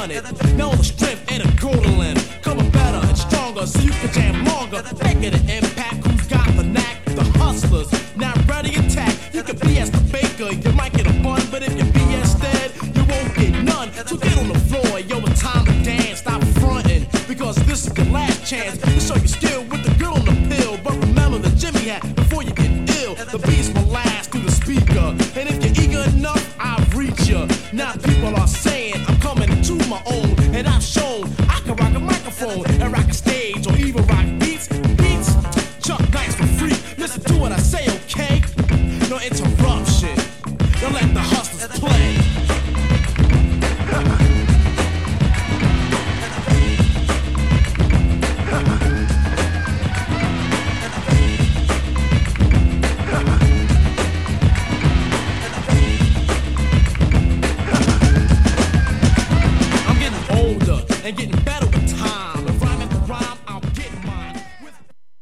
run it. Now all the strength and the gordolin, coming better and stronger so you can jam longer. Making an impact, who's got the knack? The hustlers, now ready to attack. You can BS the baker, you might get a bun, but if you BS dead, you won't get none. So get on the floor, yo, it's time to dance. Stop fronting, because this is your last chance to show your skill with the girl on the pill. But remember the Jimmy hat before you get ill. The beast will last through the speaker, and if you're eager enough, I'll reach ya. Now people are saying I'm coming to my own, and I've shown I can rock a microphone and rock a stage or even rock beats. Chuck Nice for free. Listen to what I